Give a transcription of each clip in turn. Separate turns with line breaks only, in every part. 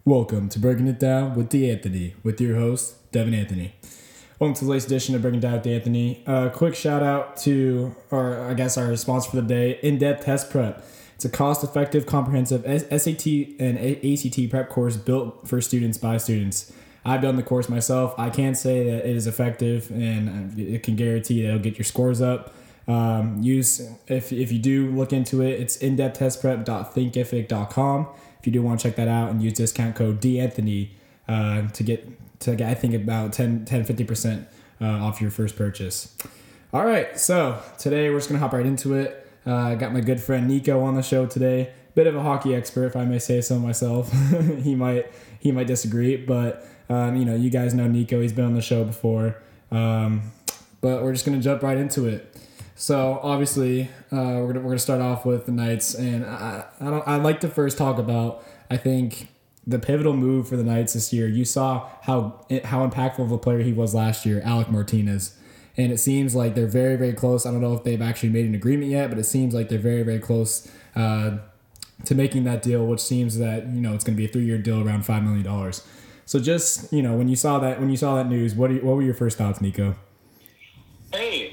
Welcome to Breaking It Down with D'Anthony, with your host, Devin Anthony. Welcome to the latest edition of Breaking It Down with D'Anthony. Quick shout out to, our sponsor for the day, In-Depth Test Prep. It's a cost-effective, comprehensive SAT and ACT prep course built for students by students. I've done the course myself. I can say that it is effective, and it can guarantee that it'll get your scores up. If you do look into it, it's indepthtestprep.thinkific.com. If you do want to check that out, and use discount code D'Anthony to get I think about 50% off your first purchase. All right, so today we're just gonna hop right into it. I got my good friend Nico on the show today. Bit of a hockey expert, if I may say so myself. he might disagree, but you guys know Nico. He's been on the show before, but we're just gonna jump right into it. So obviously, we're gonna start off with the Knights, and I'd like to first talk about, I think, the pivotal move for the Knights this year. You saw how impactful of a player he was last year, Alec Martinez, and it seems like they're very, very close. I don't know if they've actually made an agreement yet, but it seems like they're very, very close to making that deal, which seems that it's going to be a 3-year deal around $5 million. So just when you saw that news, what were your first thoughts, Nico?
Hey,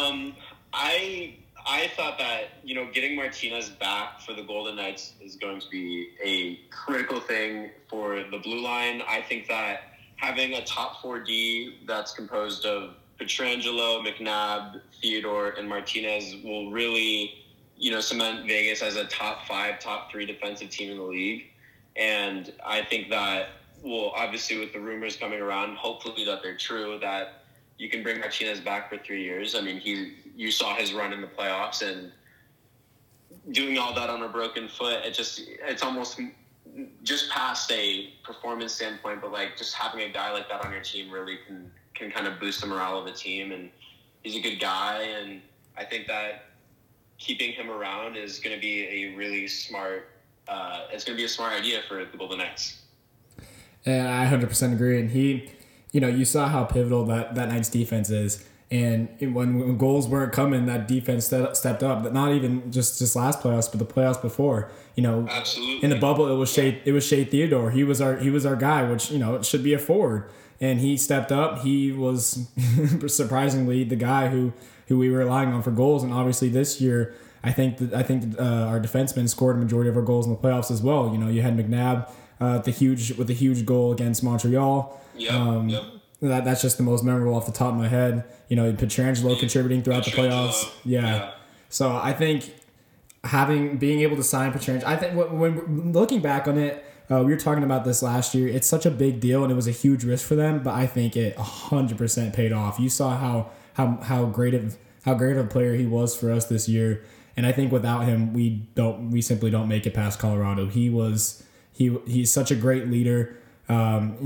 I thought that, getting Martinez back for the Golden Knights is going to be a critical thing for the blue line. I think that having a top 4D that's composed of Pietrangelo, McNabb, Theodore, and Martinez will really, cement Vegas as a top 5, top 3 defensive team in the league. And I think that, obviously with the rumors coming around, hopefully that they're true, that you can bring Martinez back for 3 years. I mean, you saw his run in the playoffs, and doing all that on a broken foot, it's almost just past a performance standpoint, but just having a guy like that on your team really can kind of boost the morale of the team. And he's a good guy, and I think that keeping him around is going to be a really smart it's going to be a smart idea for the Golden Knights.
And I 100% agree. And you saw how pivotal that Knights defense is. And when goals weren't coming, that defense stepped up. But not even just last playoffs, but the playoffs before.
Absolutely.
In the bubble, it was Shea Theodore. He was our guy, which it should be a forward. And he stepped up. He was surprisingly the guy who we were relying on for goals. And obviously this year, I think our defensemen scored a majority of our goals in the playoffs as well. You had McNabb with a huge goal against Montreal.
Yep.
That's just the most memorable off the top of my head. Pietrangelo contributing throughout the playoffs. Yeah. So I think being able to sign Pietrangelo, I think when looking back on it, we were talking about this last year. It's such a big deal, and it was a huge risk for them. But I think it 100% paid off. You saw how great of a player he was for us this year, and I think without him, we simply don't make it past Colorado. He's such a great leader. When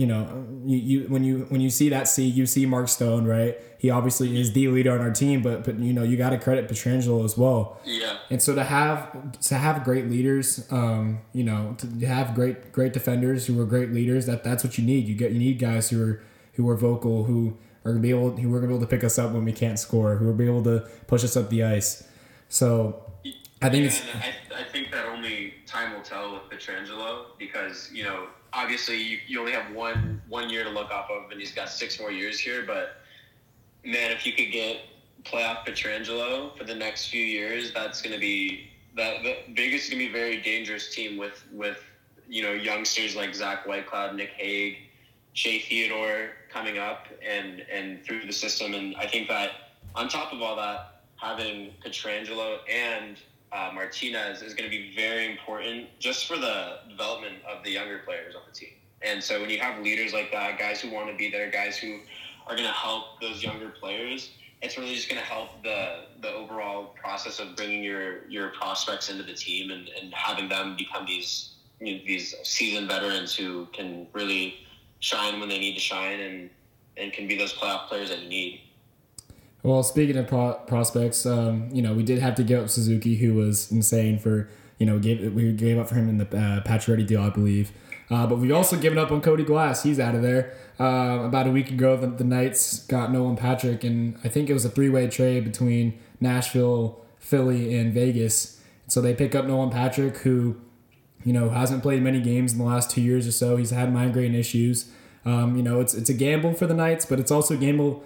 you see that you see Mark Stone, right? He obviously is the leader on our team, but you got to credit Pietrangelo as well.
Yeah.
And so to have great leaders, to have great defenders who are great leaders, that's what you need. You need guys who are vocal, who are gonna be able to pick us up when we can't score, who will be able to push us up the ice. So I think
I think that only time will tell with Pietrangelo, because obviously you only have one year to look off of, and he's got 6 more years here. But man, if you could get playoff Pietrangelo for the next few years, that's going to be Vegas is going to be a very dangerous team with youngsters like Zach Whitecloud, Nick Hague, Shea Theodore coming up and through the system. And I think that on top of all that, having Pietrangelo and Martinez is going to be very important just for the development of the younger players on the team. And so when you have leaders like that, guys who want to be there, guys who are going to help those younger players, it's really just going to help the overall process of bringing your prospects into the team and having them become these seasoned veterans who can really shine when they need to shine and can be those playoff players that you need.
Well, speaking of prospects, we did have to give up Suzuki, who was insane for, we gave up for him in the Pacioretty deal, I believe. But we've also given up on Cody Glass. He's out of there. About a week ago, the Knights got Nolan Patrick, and I think it was a 3-way trade between Nashville, Philly, and Vegas. So they pick up Nolan Patrick, who Hasn't played many games in the last 2 years or so. He's had migraine issues. It's a gamble for the Knights, but it's also a gamble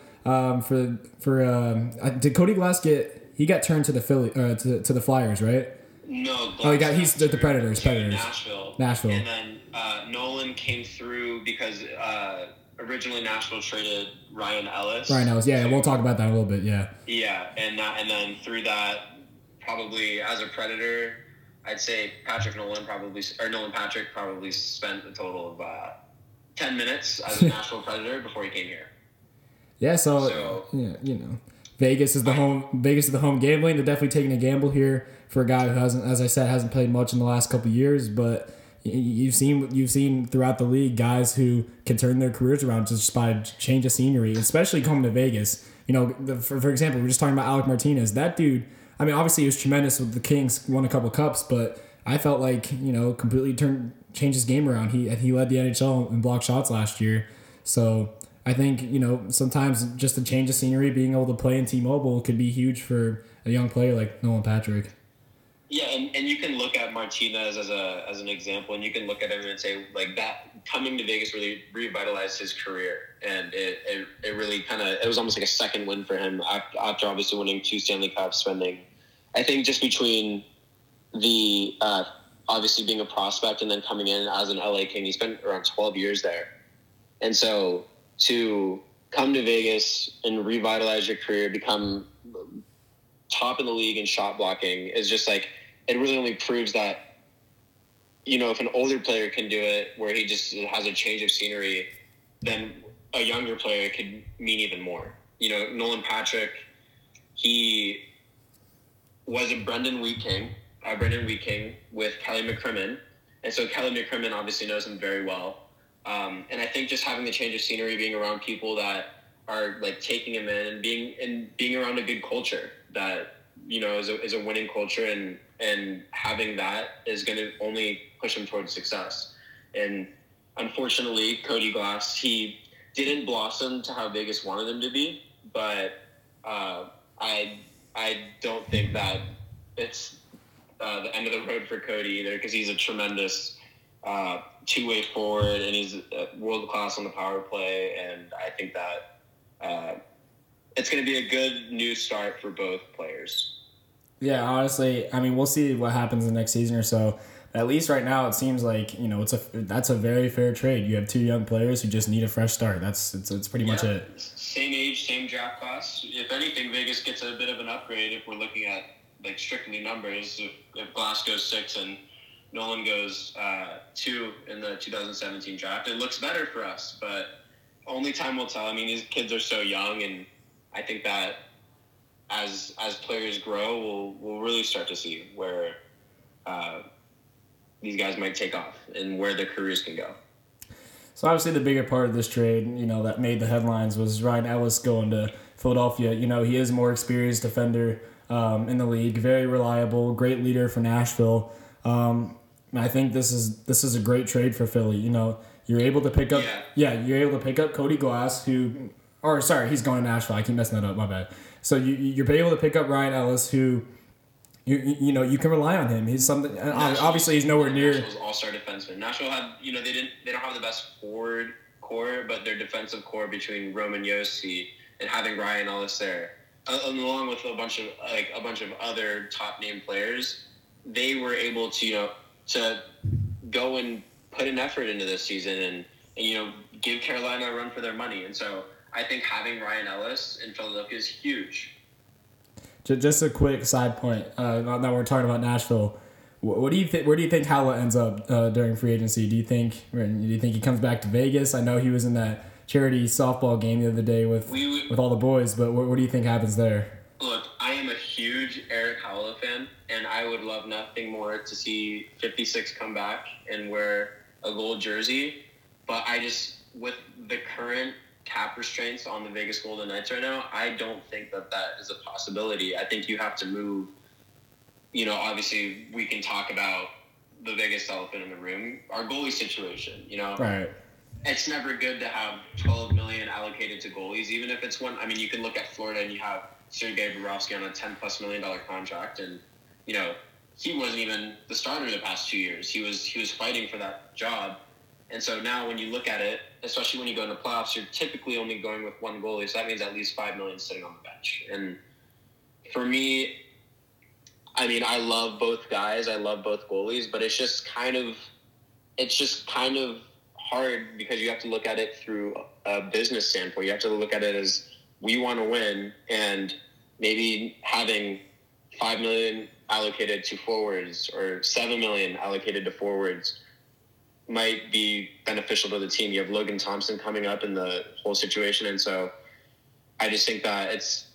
did Cody Glass he got turned to the to the Flyers, right?
No.
He's the Predators.
Nashville.
Nashville.
And then Nolan came through because originally Nashville traded Ryan Ellis.
Yeah, we'll talk about that a little bit. Yeah.
Yeah, and then through that, probably as a Predator, I'd say Nolan Patrick probably spent a total of 10 minutes as a Nashville Predator before he came here.
Yeah, so Vegas is the home gambling. They're definitely taking a gamble here for a guy who hasn't played much in the last couple of years, but you've seen throughout the league guys who can turn their careers around just by change of scenery, especially coming to Vegas. For example, we're just talking about Alec Martinez. That dude, I mean, obviously he was tremendous with the Kings, won a couple of cups, but I felt like completely changed his game around. He led the NHL in block shots last year, so I think sometimes just a change of scenery, being able to play in T-Mobile could be huge for a young player like Nolan Patrick.
Yeah, and you can look at Martinez as an example, and you can look at him and say like that coming to Vegas really revitalized his career, and it really it was almost like a second win for him after obviously winning 2 Stanley Cups, spending I think just between the obviously being a prospect and then coming in as an LA King, he spent around 12 years there, and so to come to Vegas and revitalize your career, become top in the league in shot blocking is just like, it really only proves that, if an older player can do it where he just has a change of scenery, then a younger player could mean even more. Nolan Patrick, he was a Brendan Wheat King with Kelly McCrimmon. And so Kelly McCrimmon obviously knows him very well. And I think just having the change of scenery, being around people that are like taking him in and being around a good culture that, is a winning culture, and having that is going to only push him towards success. And unfortunately, Cody Glass, he didn't blossom to how Vegas wanted him to be, but I don't think that it's the end of the road for Cody either, because he's a tremendous two-way forward, and he's world-class on the power play, and I think that it's going to be a good new start for both players.
Yeah, honestly, I mean, we'll see what happens the next season or so. At least right now, it seems like that's a very fair trade. You have 2 young players who just need a fresh start. It's pretty much it.
Same age, same draft class. If anything, Vegas gets a bit of an upgrade if we're looking at like strictly numbers. If Glass goes 6 and Nolan goes 2 in the 2017 draft, it looks better for us. But only time will tell. I mean, these kids are so young, and I think that as players grow, we'll really start to see where these guys might take off and where their careers can go.
So obviously the bigger part of this trade, that made the headlines was Ryan Ellis going to Philadelphia. He is a more experienced defender in the league, very reliable, great leader for Nashville. I think this is a great trade for Philly. You're able to pick up you're able to pick up Cody Glass, he's going to Nashville. I keep messing that up, my bad. So you're able to pick up Ryan Ellis, who you can rely on him. He's something. Obviously, he's nowhere near.
Nashville's all-star defenseman. Nashville had they don't have the best forward core, but their defensive core between Roman Josi and having Ryan Ellis there, along with a bunch of other top name players, they were able to go and put an effort into this season and give Carolina a run for their money. And so I think having Ryan Ellis in Philadelphia is huge.
Just a quick side point. Now that we're talking about Nashville, what do you think? Where do you think Howlett ends up during free agency? Do you think he comes back to Vegas? I know he was in that charity softball game the other day with all the boys, but what do you think happens there?
Look, I am a huge Eric Howlett fan, and I would love nothing more to see 56 come back and wear a gold jersey. But with the current cap restraints on the Vegas Golden Knights right now, I don't think that is a possibility. I think you have to move. Obviously we can talk about the biggest elephant in the room, our goalie situation.
Right.
It's never good to have $12 million allocated to goalies, even if it's one. I mean, you can look at Florida and you have Sergei Bobrovsky on a $10+ million contract, and he wasn't even the starter the past 2 years. He was fighting for that job. And so now when you look at it, especially when you go into playoffs, you're typically only going with one goalie. So that means at least $5 million sitting on the bench. And for me, I mean, I love both guys. I love both goalies, but it's just kind of hard because you have to look at it through a business standpoint. You have to look at it as we want to win, and maybe having $5 million allocated to forwards or $7 million allocated to forwards might be beneficial to the team. You have Logan Thompson coming up in the whole situation, and so I just think that it's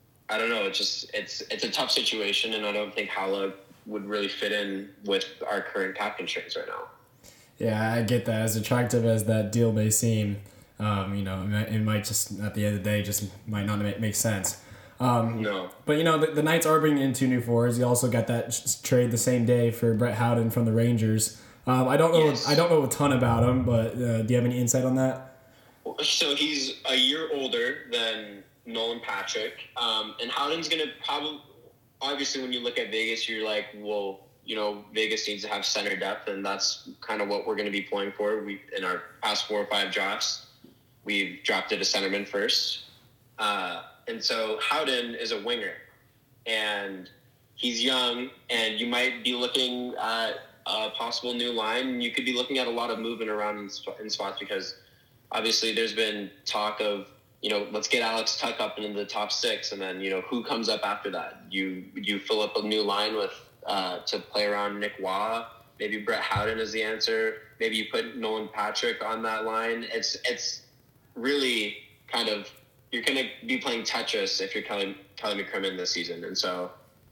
a tough situation, and I don't think Hala would really fit in with our current cap constraints right now.
Yeah, I get that. As attractive as that deal may seem, it might just, at the end of the day, just might not make sense.
No.
But, the Knights are bringing in 2 new forwards. You also got that trade the same day for Brett Howden from the Rangers. I don't know.
Yes.
I don't know a ton about him, but do you have any insight on that?
So he's a year older than Nolan Patrick, and Howden's going to probably, obviously, when you look at Vegas, you're like, well, Vegas needs to have center depth, and that's kind of what we're going to be pulling for. In our past 4 or 5 drafts, we've drafted a centerman first. And so Howden is a winger, and he's young, and you might be looking at a possible new line. You could be looking at a lot of movement around in spots because obviously there's been talk of, let's get Alex Tuck up into the top 6, and then, who comes up after that? You fill up a new line with to play around Nick Waugh. Maybe Brett Howden is the answer. Maybe you put Nolan Patrick on that line. It's really kind of, you're going to be playing Tetris if you're Kelly McCrimmon this season. And so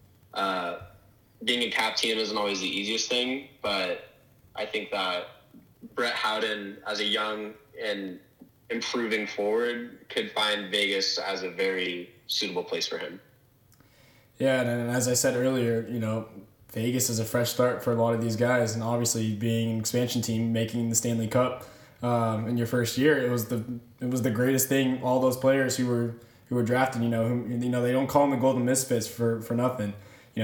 being a cap team isn't always the easiest thing, but I think that Brett Howden, as a young and improving forward, could find Vegas as a very suitable place for him.
Yeah, and as I said earlier, Vegas is a fresh start for a lot of these guys, and obviously being an expansion team, making the Stanley Cup in your first year, it was the greatest thing. All those players who were drafted, they don't call them the Golden Misfits for nothing.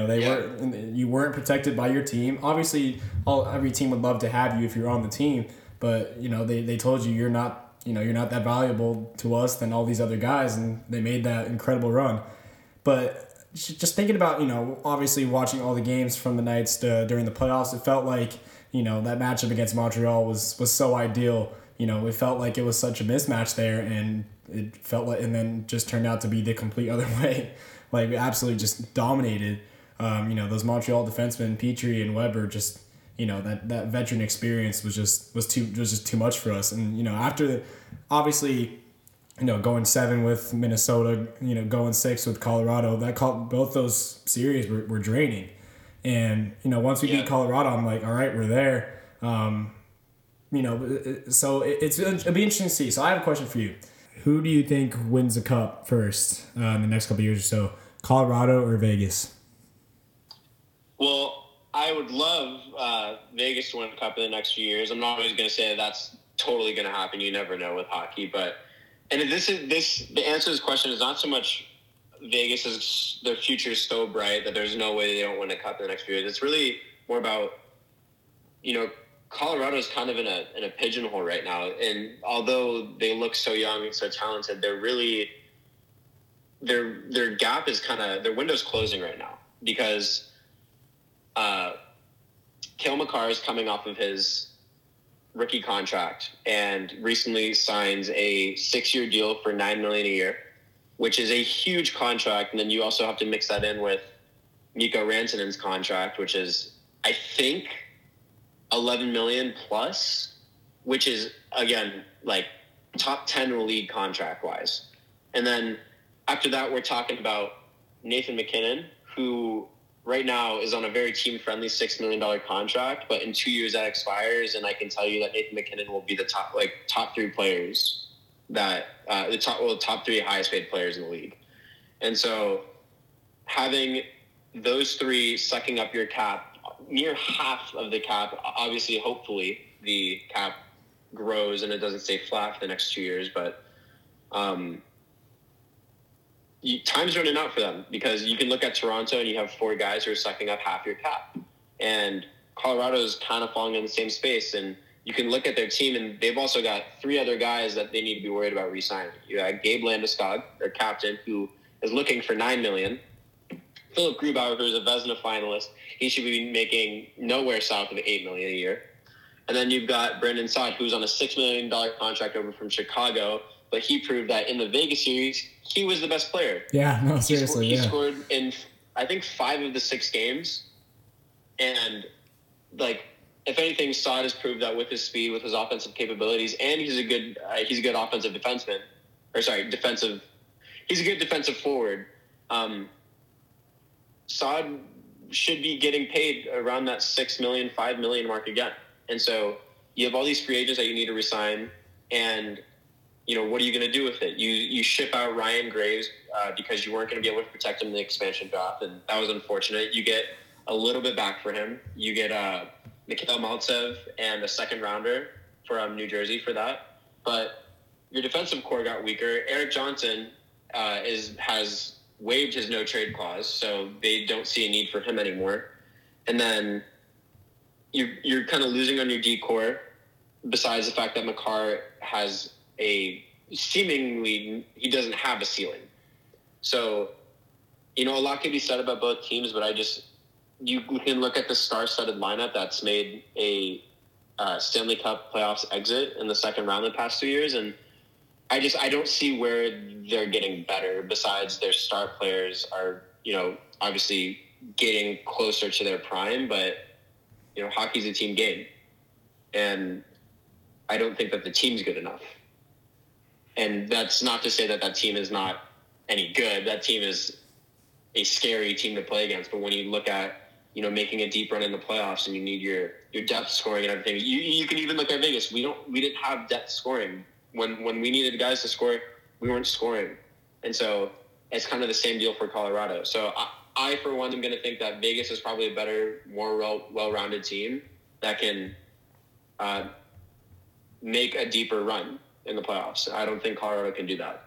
You weren't protected by your team. Obviously, every team would love to have you if you're on the team, but they told you you're not that valuable to us than all these other guys, and they made that incredible run. But just thinking about, obviously watching all the games from the Knights during the playoffs, it felt like, that matchup against Montreal was so ideal. It felt like it was such a mismatch there, and it felt like, and then just turned out to be the complete other way. Like, we absolutely just dominated. Those Montreal defensemen, Petrie and Weber, just, that veteran experience was just too much for us. And, after, obviously, going 7 with Minnesota, going 6 with Colorado, both those series were draining. And, once we beat Colorado, I'm like, all right, we're there. So it'll be interesting to see. So I have a question for you. Who do you think wins the cup first in the next couple of years or so? Colorado or Vegas?
Well, I would love Vegas to win the cup in the next few years. I'm not always going to say that's totally going to happen. You never know with hockey, but the answer to this question is not so much Vegas is their future is so bright that there's no way they don't win a cup in the next few years. It's really more about, Colorado is kind of in a pigeonhole right now, and although they look so young and so talented, they're really their gap is their window's closing right now because Cale Makar is coming off of his rookie contract and recently signs a 6-year deal for $9 million a year, which is a huge contract. And then you also have to mix that in with Mikko Rantanen's contract, which is, I think, $11 million plus, which is, again, like top 10 in the league contract wise. And then after that, we're talking about Nathan MacKinnon, who right now is on a very team-friendly $6 million contract, but in 2 years that expires, and I can tell you that Nathan MacKinnon will be the top 3 players the top 3 highest-paid players in the league. And so having those 3 sucking up your cap, near half of the cap, obviously, hopefully, the cap grows and it doesn't stay flat for the next 2 years, but time's running out for them, because you can look at Toronto and you have 4 guys who are sucking up half your cap, and Colorado is kind of falling in the same space. And you can look at their team, and they've also got 3 other guys that they need to be worried about re-signing. You got Gabe Landeskog, their captain, who is looking for $9 million. Philip Grubauer, who's a Vezina finalist, he should be making nowhere south of $8 million a year. And then you've got Brendan Saad, who's on a $6 million contract over from Chicago, but he proved that in the Vegas series, he was the best player.
Yeah, no, seriously.
He scored in, I think, 5 of the 6 games. And, like, if anything, Saad has proved that with his speed, with his offensive capabilities, and he's a good offensive defenseman. He's a good defensive forward. Saad should be getting paid around that $6 million, $5 million mark again. And so you have all these free agents that you need to resign, and what are you going to do with it? You ship out Ryan Graves because you weren't going to be able to protect him in the expansion draft, and that was unfortunate. You get a little bit back for him. You get Mikhail Maltsev and a second rounder from New Jersey for that. But your defensive core got weaker. Eric Johnson has waived his no trade clause, so they don't see a need for him anymore. And then you're kind of losing on your D core, besides the fact that Makar has seemingly he doesn't have a ceiling. So, a lot can be said about both teams, but you can look at the star-studded lineup that's made a Stanley Cup playoffs exit in the second round the past 2 years, and I don't see where they're getting better, besides their star players are, obviously getting closer to their prime, but, hockey's a team game, and I don't think that the team's good enough. And that's not to say that team is not any good. That team is a scary team to play against. But when you look at, making a deep run in the playoffs, and you need your depth scoring and everything, you can even look at Vegas. We didn't have depth scoring. When we needed guys to score, we weren't scoring. And so it's kind of the same deal for Colorado. So I for one, am going to think that Vegas is probably a better, more well-rounded team that can make a deeper run in the playoffs. I don't think Colorado can do that.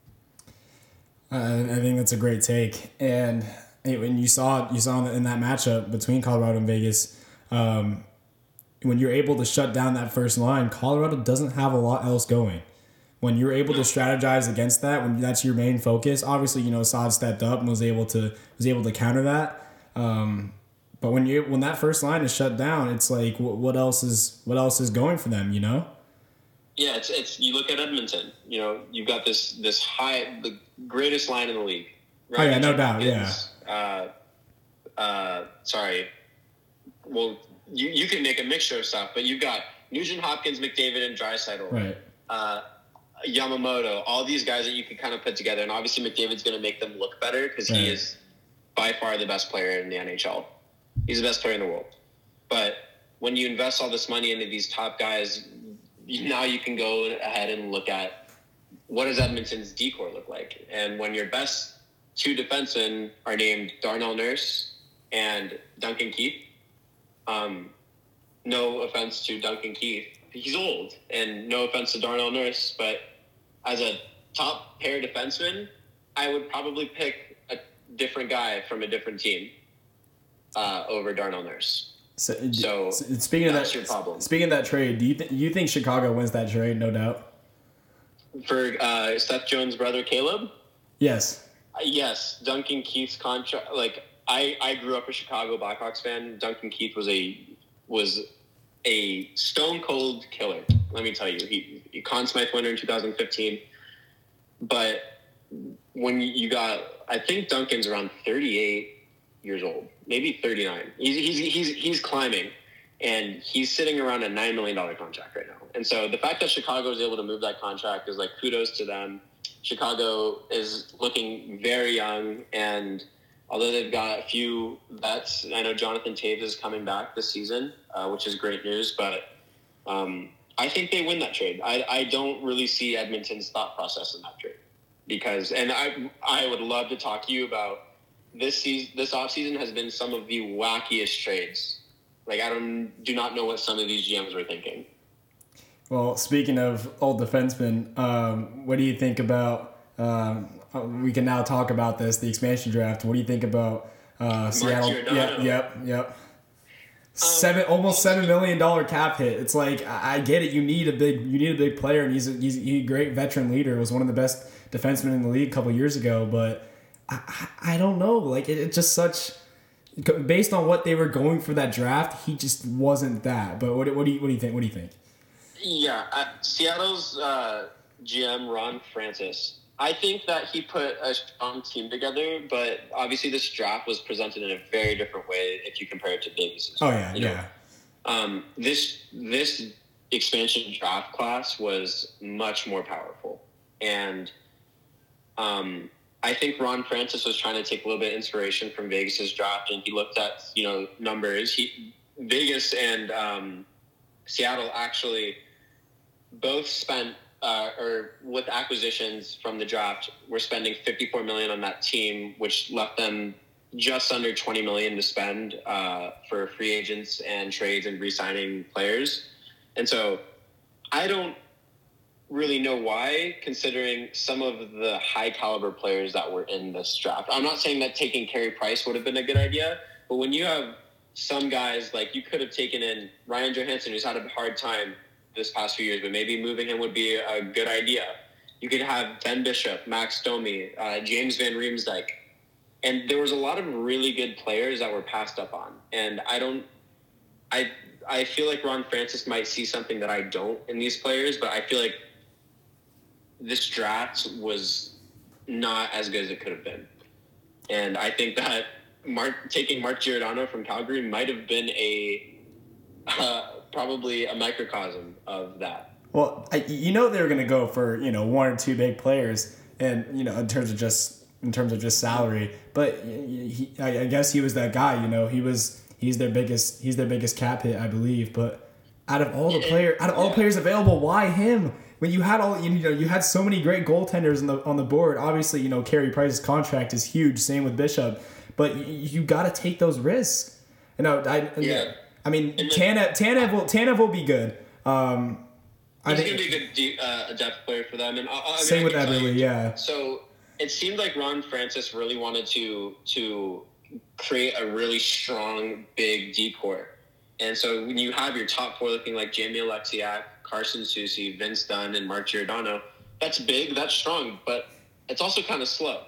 I think that's a great take. And when you saw in that matchup between Colorado and Vegas, when you're able to shut down that first line, Colorado doesn't have a lot else going. When you're able to strategize against that, when that's your main focus, obviously Saad stepped up and was able to counter that. But when that first line is shut down, it's like what else is going for them?
Yeah, it's you look at Edmonton. You've got the greatest line in the league.
Right? Oh yeah, no doubt.
Sorry. Well, you can make a mixture of stuff, but you've got Nugent Hopkins, McDavid, and Draisaitl.
Right.
Yamamoto, all these guys that you can kind of put together, and obviously McDavid's going to make them look better because he is by far the best player in the NHL. He's the best player in the world. But when you invest all this money into these top guys, now you can go ahead and look at what does Edmonton's D-core look like. And when your best 2 defensemen are named Darnell Nurse and Duncan Keith, no offense to Duncan Keith, he's old, and no offense to Darnell Nurse, but as a top pair defenseman, I would probably pick a different guy from a different team over Darnell Nurse. So
speaking of that, your problem. Speaking of that trade, do you think Chicago wins that trade? No doubt.
For Seth Jones' brother Caleb?
Yes.
Yes, Duncan Keith's contract. Like I grew up a Chicago Blackhawks fan. Duncan Keith was a stone cold killer. Let me tell you, he Conn Smythe winner in 2015. But when you got, I think Duncan's around 38 years old, maybe 39. He's climbing, and he's sitting around a $9 million contract right now. And so the fact that Chicago is able to move that contract is like kudos to them. Chicago is looking very young, and although they've got a few vets, I know Jonathan Toews is coming back this season, which is great news, but I think they win that trade. I don't really see Edmonton's thought process in that trade, because, and I would love to talk to you about this offseason has been some of the wackiest trades. Like, I do not know what some of these GMs were thinking.
Well, speaking of old defensemen, what do you think about we can now talk about this, the expansion draft. What do you think about Seattle? Yep. Almost $7 million cap hit. It's like, I get it. You need a big player, and he's a great veteran leader. Was one of the best defensemen in the league a couple years ago, but I don't know. Like it's just such, based on what they were going for that draft, he just wasn't that. But what do you think?
Yeah, Seattle's GM Ron Francis. I think that he put a strong team together, but obviously this draft was presented in a very different way if you compare it to Vegas.
Oh yeah,
This expansion draft class was much more powerful, and I think Ron Francis was trying to take a little bit of inspiration from Vegas's draft, and he looked at numbers. Vegas and Seattle actually both spent. Or with acquisitions from the draft, we're spending $54 million on that team, which left them just under $20 million to spend for free agents and trades and re-signing players. And so I don't really know why, considering some of the high caliber players that were in this draft. I'm not saying that taking Carey Price would have been a good idea, but when you have some guys, like you could have taken in Ryan Johansson, who's had a hard time this past few years, but maybe moving him would be a good idea. You could have Ben Bishop, Max Domi, James Van Riemsdyk. And there was a lot of really good players that were passed up on. And I feel like Ron Francis might see something that I don't in these players, but I feel like this draft was not as good as it could have been. And I think that taking Mark Giordano from Calgary might have been probably a microcosm of that.
Well, they were going to go for one or two big players, and in terms of just salary. But I guess he was that guy. He's their biggest cap hit, I believe. But out of all the players available, why him? When you had you had so many great goaltenders on the board. Obviously, Carey Price's contract is huge. Same with Bishop. But you got to take those risks. I mean, Tanev will be good.
He's going to be a good depth player for them. And
same with Eberle, yeah.
So it seemed like Ron Francis really wanted to create a really strong, big D-core. And so when you have your top four looking like Jamie Alexiak, Carson Soucy, Vince Dunn, and Mark Giordano, that's big, that's strong, but it's also kind of slow.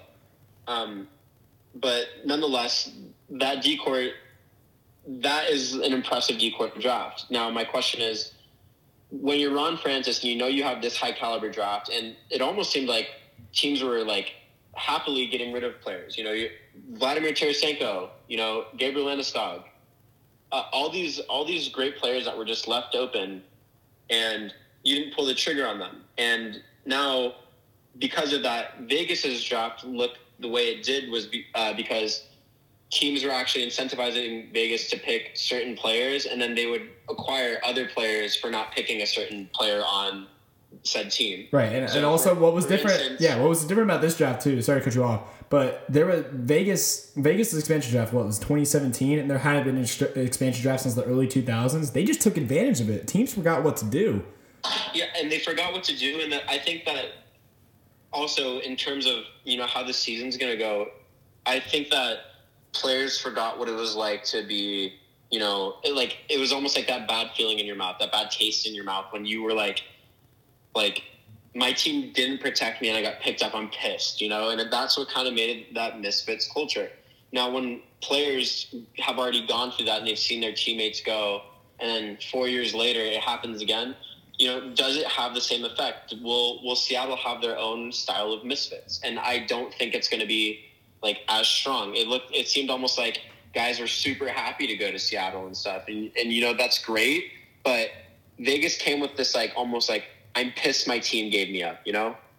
But nonetheless, that D-core, that is an impressive D-core draft. Now, my question is, when you're Ron Francis and you have this high caliber draft, and it almost seemed like teams were like happily getting rid of players. Vladimir Tarasenko, Gabriel Landeskog, all these great players that were just left open, and you didn't pull the trigger on them. And now, because of that, Vegas's draft looked the way it did was because teams were actually incentivizing Vegas to pick certain players, and then they would acquire other players for not picking a certain player on said team.
Right, and also what was different? What was different about this draft too? Sorry to cut you off, but there were Vegas's expansion draft. What was 2017, and there hadn't been an expansion draft since the early 2000s. They just took advantage of it. Teams forgot what to do.
Yeah, and they forgot what to do, and I think that also in terms of how the season's going to go, I think that players forgot what it was like to be, it was almost like that bad feeling in your mouth, that bad taste in your mouth when you were like my team didn't protect me and I got picked up, I'm pissed, and that's what kind of made that misfits culture. Now, when players have already gone through that and they've seen their teammates go, and then 4 years later it happens again, does it have the same effect? Will Seattle have their own style of misfits? And I don't think it's going to be as strong. It seemed almost like guys were super happy to go to Seattle and stuff. And that's great. But Vegas came with this almost I'm pissed my team gave me up,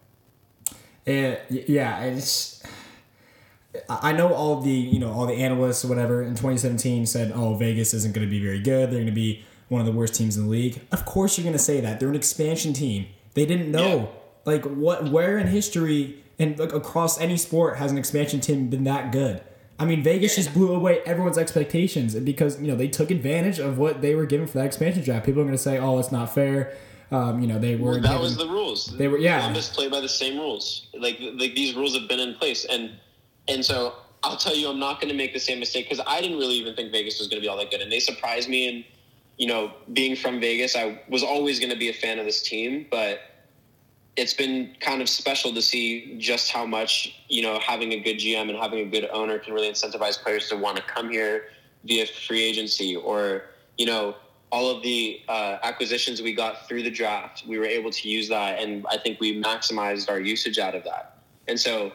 I know all the analysts or whatever in 2017 said, oh, Vegas isn't going to be very good. They're going to be one of the worst teams in the league. Of course you're going to say that. They're an expansion team. They didn't know. Yeah. Where in history and across any sport has an expansion team been that good? I mean, Vegas just blew away everyone's expectations because, they took advantage of what they were given for that expansion draft. People are going to say, oh, it's not fair. They were.
That was the rules.
They were, yeah.
Columbus played by the same rules. Like these rules have been in place, and so I'll tell you, I'm not going to make the same mistake because I didn't really even think Vegas was going to be all that good, and they surprised me. And being from Vegas, I was always going to be a fan of this team, but it's been kind of special to see just how much, having a good GM and having a good owner can really incentivize players to want to come here via free agency or, all of the acquisitions we got through the draft. We were able to use that, and I think we maximized our usage out of that. And so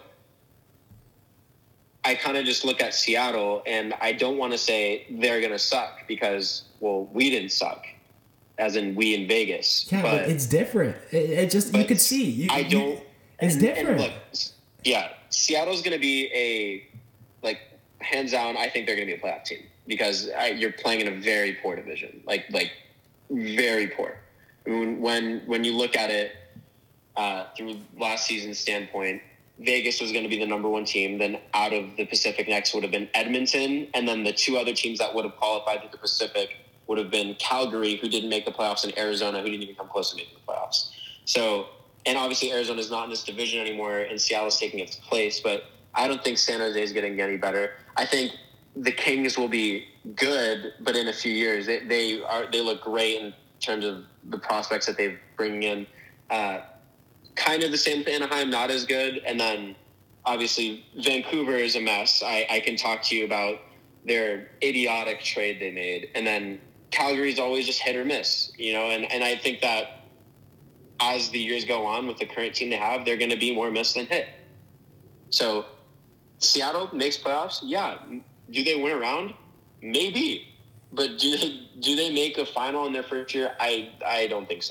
I kind of just look at Seattle, and I don't want to say they're going to suck because, well, we didn't suck. As in we in Vegas.
Yeah, but it's different. It just, you could see. It's different.
Look, yeah, Seattle's going to be hands down, I think they're going to be a playoff team because you're playing in a very poor division. Like very poor. When you look at it through last season's standpoint, Vegas was going to be the number one team. Then out of the Pacific next would have been Edmonton. And then the two other teams that would have qualified through the Pacific would have been Calgary, who didn't make the playoffs, and Arizona, who didn't even come close to making the playoffs. So, and obviously Arizona's not in this division anymore, and Seattle's taking its place, but I don't think San Jose is getting any better. I think the Kings will be good, but in a few years, they look great in terms of the prospects that they're bringing in. Kind of the same with Anaheim, not as good, and then obviously Vancouver is a mess. I can talk to you about their idiotic trade they made, and then Calgary's always just hit or miss, and I think that as the years go on with the current team they have, they're going to be more miss than hit. So Seattle makes playoffs. Yeah. Do they win a round? Maybe. But do they make a final in their first year? I don't think so.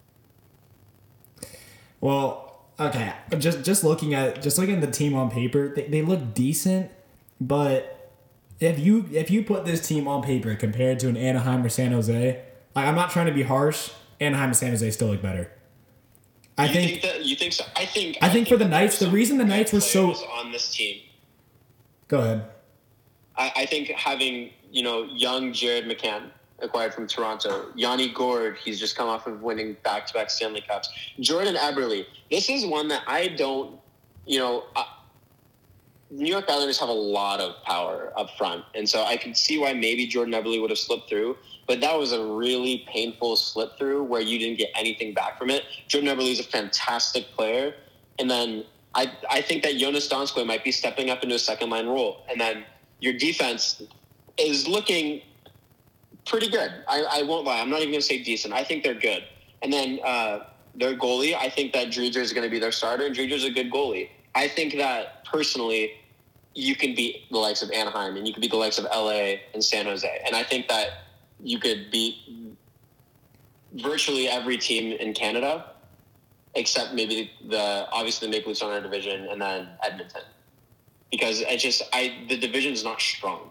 Well, okay. Just looking at the team on paper, they look decent, but if you put this team on paper compared to an Anaheim or San Jose, I'm not trying to be harsh. Anaheim and San Jose still look better. You think so? I think for the Knights, the reason the Knights were so
on this team.
Go ahead.
I think having young Jared McCann acquired from Toronto, Yanni Gourde, he's just come off of winning back-to-back Stanley Cups. Jordan Eberle, this is one that I don't. New York Islanders have a lot of power up front, and so I can see why maybe Jordan Eberle would have slipped through, but that was a really painful slip through where you didn't get anything back from it. Jordan Eberle is a fantastic player, and then I think that Jonas Donskoy might be stepping up into a second-line role, and then your defense is looking pretty good. I won't lie. I'm not even going to say decent. I think they're good. And then their goalie, I think that Driedger is going to be their starter, and Driedger's a good goalie. I think that, personally, you can beat the likes of Anaheim and you can beat the likes of LA and San Jose. And I think that you could beat virtually every team in Canada except maybe obviously the Maple Leafs on our division and then Edmonton. Because the division is not strong.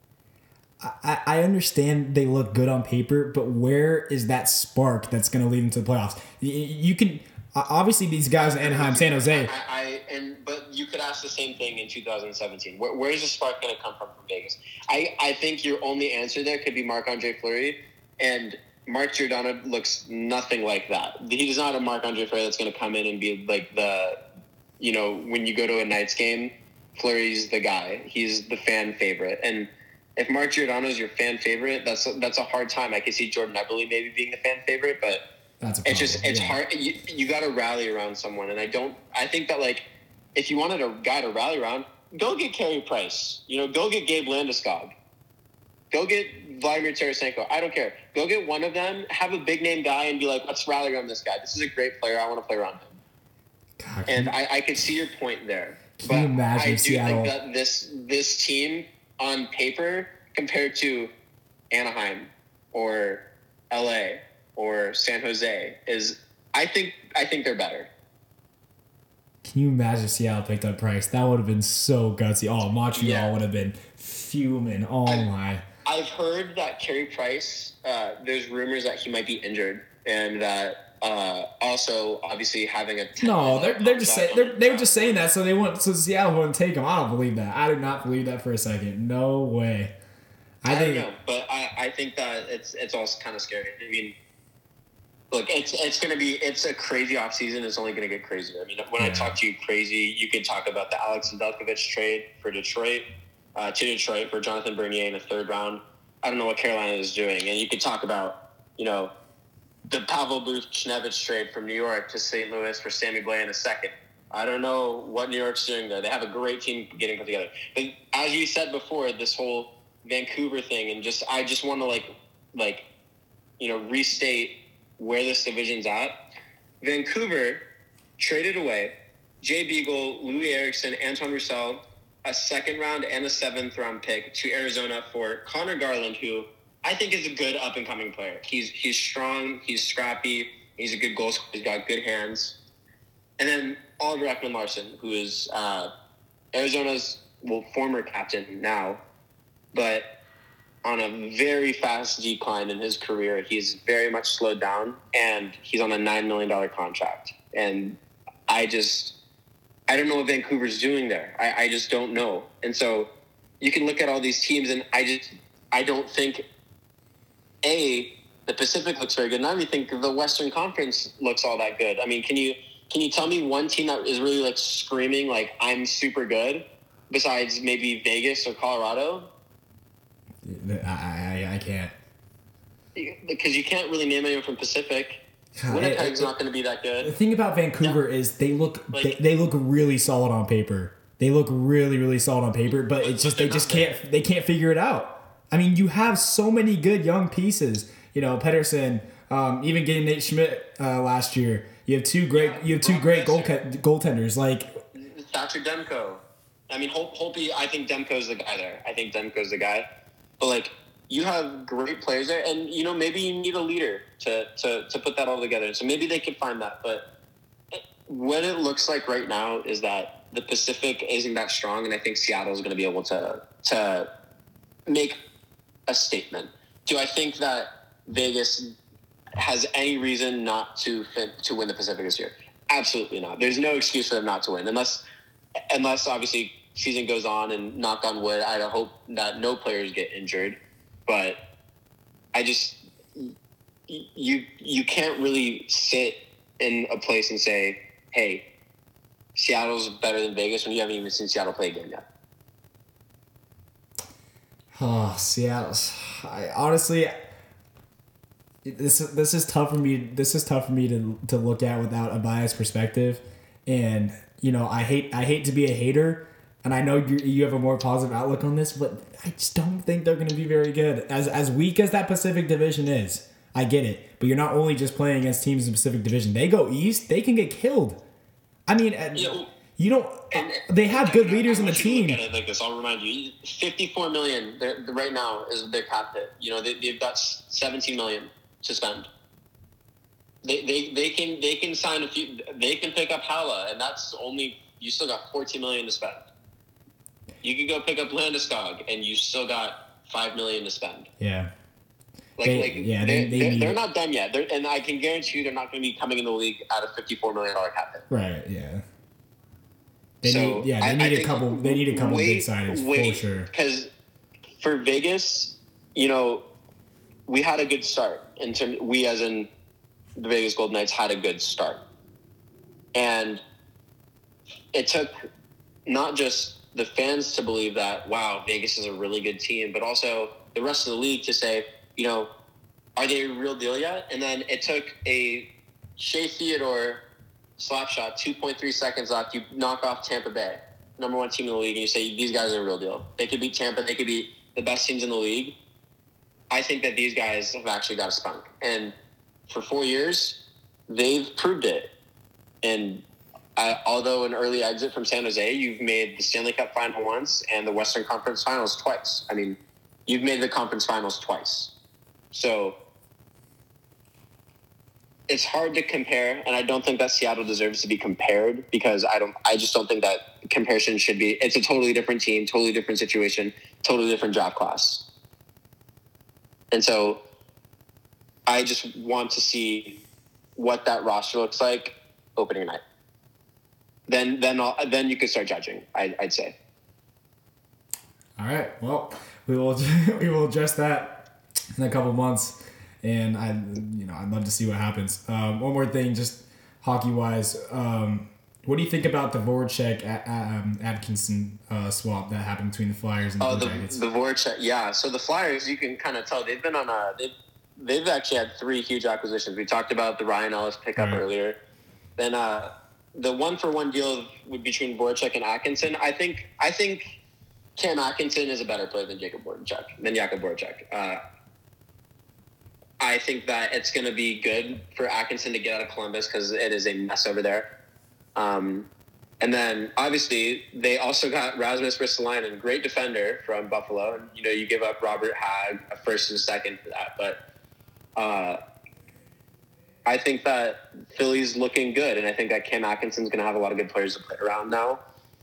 I understand they look good on paper, but where is that spark that's going to lead into the playoffs? You can obviously these guys in Anaheim, San Jose.
But you could ask the same thing in 2017. Where is the spark going to come from Vegas? I think your only answer there could be Marc-Andre Fleury, and Mark Giordano looks nothing like that. He's not a Marc-Andre Fleury that's going to come in and be like when you go to a Knights game, Fleury's the guy. He's the fan favorite, and if Mark Giordano is your fan favorite, that's a hard time. I could see Jordan Eberle maybe being the fan favorite, but it's hard. You got to rally around someone, and I think that if you wanted a guy to rally around, go get Carey Price. Go get Gabe Landeskog. Go get Vladimir Tarasenko. I don't care. Go get one of them. Have a big name guy and be like, let's rally around this guy. This is a great player. I want to play around him. God, and I can see your point there.
Can you imagine
I do
Seattle?
think that this team on paper compared to Anaheim or LA or San Jose I think they're better.
Can you imagine Seattle picked up Price? That would have been so gutsy. Oh, Montreal would have been fuming. Oh my.
I've heard that Carey Price, there's rumors that he might be injured, and that also obviously having a
they're just saying they were just saying that so Seattle wouldn't take him. I don't believe that. I do not believe that for a second. No way.
I don't know, but I think that it's also kind of scary. I mean, Look, it's a crazy offseason. It's only gonna get crazier. I mean, when I talk to you crazy, you could talk about the Alex Nedeljkovic trade for Detroit, to Detroit for Jonathan Bernier in the third round. I don't know what Carolina is doing, and you could talk about, the Pavel Buchnevich trade from New York to St. Louis for Sammy Blais in a second. I don't know what New York's doing there. They have a great team getting put together. But as you said before, this whole Vancouver thing, and I just want to restate where this division's at. Vancouver traded away Jay Beagle, Louis Eriksson, Anton Roussel, a second round and a seventh round pick to Arizona for Connor Garland, who I think is a good up and coming player. He's strong, he's scrappy, he's a good goal scorer, he's got good hands. And then Oliver Ekman-Larsson, who is Arizona's former captain now, but on a very fast decline in his career. He's very much slowed down, and he's on a $9 million contract. And I don't know what Vancouver's doing there. I just don't know. And so you can look at all these teams, and I don't think, the Pacific looks very good. And I don't even think the Western Conference looks all that good. I mean, can you tell me one team that is really like screaming like I'm super good besides maybe Vegas or Colorado?
I can't.
Because you can't really name anyone from Pacific. Winnipeg's not going to be that good.
The thing about Vancouver is they look they look really solid on paper. They look really, really solid on paper, but it's just they can't figure it out. I mean, you have so many good young pieces. Pedersen, even getting Nate Schmidt last year. You have two great goaltenders like
Thatcher Demko. I mean, Holtby. I think Demko's the guy there. But you have great players there, and maybe you need a leader to put that all together. So maybe they could find that. But what it looks like right now is that the Pacific isn't that strong, and I think Seattle is going to be able to make a statement. Do I think that Vegas has any reason not to win the Pacific this year? Absolutely not. There's no excuse for them not to win, unless obviously season goes on, and knock on wood, I hope that no players get injured. But you can't really sit in a place and say, hey, Seattle's better than Vegas when you haven't even seen Seattle play a game yet.
Oh, Seattle's. Honestly, this is tough for me. This is tough for me to look at without a biased perspective, and I hate to be a hater. And I know you have a more positive outlook on this, but I just don't think they're going to be very good. As weak as that Pacific Division is, I get it. But you're not only just playing against teams in the Pacific Division. They go east, they can get killed. I mean, they have good leaders in the team.
Look at it like this. I'll remind you, $54 million right now is their cap hit. They've got $17 million to spend. They can sign a few. They can pick up Hala, and that's only you still got $14 million to spend. You can go pick up Landeskog, and you still got $5 million to spend.
Yeah.
They're not done yet. And I can guarantee you they're not going to be coming in the league at a $54 million cap hit.
Right. Yeah. They need a couple big signings for sure.
Because for Vegas, we had a good start we as in the Vegas Golden Knights had a good start, and it took not just the fans to believe that, wow, Vegas is a really good team, but also the rest of the league to say, are they a real deal yet? And then it took a Shea Theodore slap shot, 2.3 seconds left. You knock off Tampa Bay, number one team in the league, and you say, these guys are a real deal. They could beat Tampa. They could be the best teams in the league. I think that these guys have actually got a spunk. And for 4 years, they've proved it. And although an early exit from San Jose, you've made the Stanley Cup final once and the Western Conference finals twice. I mean, you've made the conference finals twice. So it's hard to compare, and I don't think that Seattle deserves to be compared because I just don't think that comparison should be. It's a totally different team, totally different situation, totally different draft class. And so I just want to see what that roster looks like opening night. Then you could start judging, I'd say.
All right. Well, we will address that in a couple months. and I'd love to see what happens. One more thing, just hockey wise, what do you think about the Voracek Atkinson swap that happened between the Flyers and the Blue Jackets?
The Voracek, yeah. So the Flyers, you can kind of tell they've been on they've actually had 3 huge acquisitions. We talked about the Ryan Ellis pickup earlier. Then the 1-for-1 deal between Voracek and Atkinson. I think Cam Atkinson is a better player than Jakub Voracek. I think that it's going to be good for Atkinson to get out of Columbus because it is a mess over there. And then obviously they also got Rasmus Ristolainen, great defender from Buffalo. And, you give up Robert Hagg, a first and second for that. But I think that Philly's looking good. And I think that Cam Atkinson's going to have a lot of good players to play around now.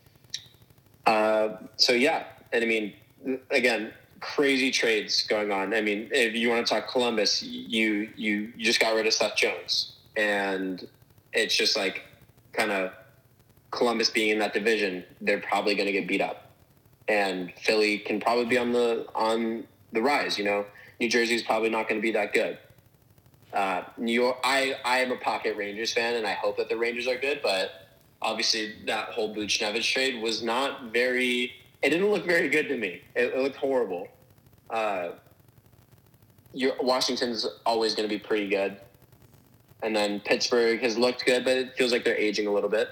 So, yeah. And, I mean, again, crazy trades going on. I mean, if you want to talk Columbus, you just got rid of Seth Jones. And it's just like kind of Columbus being in that division, they're probably going to get beat up. And Philly can probably be on the rise, New Jersey's probably not going to be that good. New York, I am a pocket Rangers fan, and I hope that the Rangers are good, but obviously that whole Buchnevich trade was not very – it didn't look very good to me. It looked horrible. Washington's always going to be pretty good. And then Pittsburgh has looked good, but it feels like they're aging a little bit.